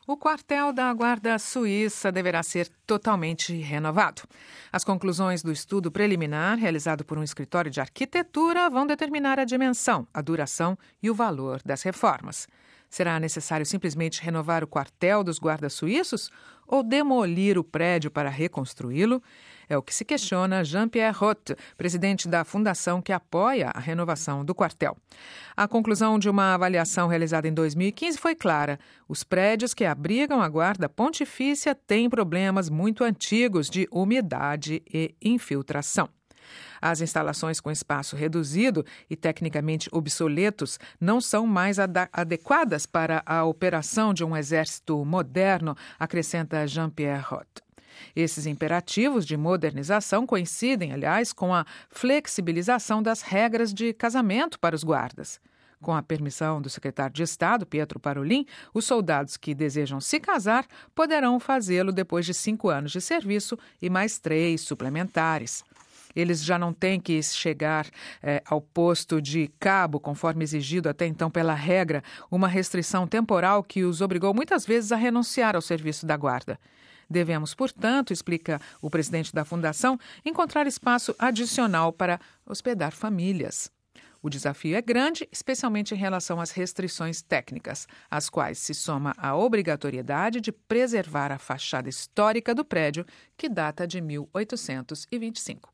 O quartel da Guarda Suíça deverá ser totalmente renovado. As conclusões do estudo preliminar, realizado por um escritório de arquitetura, vão determinar a dimensão, a duração e o valor das reformas. Será necessário simplesmente renovar o quartel dos guardas suíços ou demolir o prédio para reconstruí-lo? É o que se questiona Jean-Pierre Roth, presidente da fundação que apoia a renovação do quartel. A conclusão de uma avaliação realizada em 2015 foi clara. Os prédios que abrigam a guarda pontifícia têm problemas muito antigos de umidade e infiltração. As instalações com espaço reduzido e tecnicamente obsoletos não são mais adequadas para a operação de um exército moderno, acrescenta Jean-Pierre Roth. Esses imperativos de modernização coincidem, aliás, com a flexibilização das regras de casamento para os guardas. Com a permissão do secretário de Estado, Pietro Parolin, os soldados que desejam se casar poderão fazê-lo depois de 5 anos de serviço e mais 3 suplementares. Eles já não têm que chegar ao posto de cabo, conforme exigido até então pela regra, uma restrição temporal que os obrigou muitas vezes a renunciar ao serviço da guarda. Devemos, portanto, explica o presidente da fundação, encontrar espaço adicional para hospedar famílias. O desafio é grande, especialmente em relação às restrições técnicas, às quais se soma a obrigatoriedade de preservar a fachada histórica do prédio, que data de 1825.